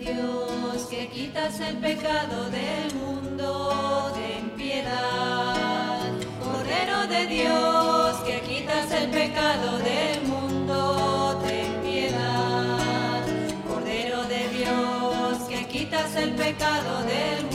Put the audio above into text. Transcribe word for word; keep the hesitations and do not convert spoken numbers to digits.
Dios, que quitas el pecado del mundo, ten piedad. Cordero de Dios, que quitas el pecado del mundo, ten piedad. Cordero de Dios, que quitas el pecado del mundo.